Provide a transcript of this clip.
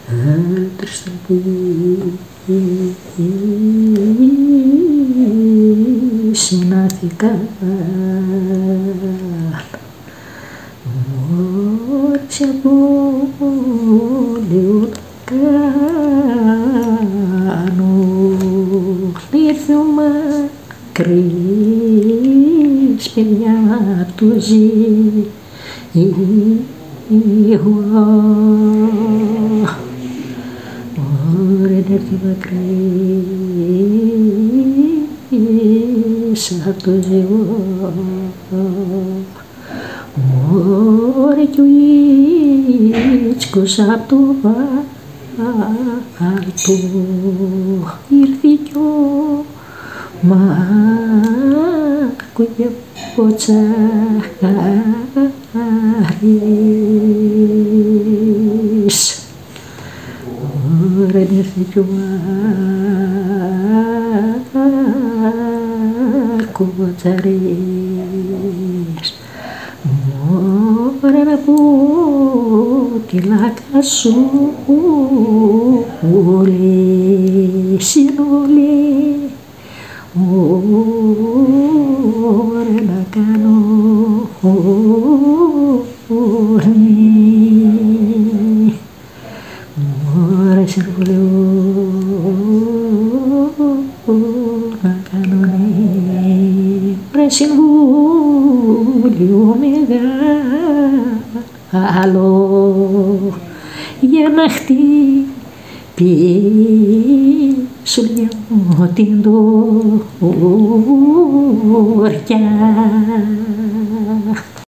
Άντρες συνάθηκαν, μόλις από λίγο κάνω, ήρθε ο μακρύς παιδιά του Ωραία έρθει μακρύς απ' το ζυγό. Ωραία κι ο Ίτσκος απ' το βάλτο ήρθε κι ο Μακουγιαποτσάρης. Ωραία ήρθε κι ο Μακουβατσαρής. Ωραία να πω τη λάκα σου όλη συνολή. Ωραία να κάνω όλη. Ωραία συμβουλή να κάνω ωραία συμβούλιο μεγάλο για να χτυπήσω λίγο την τόρια.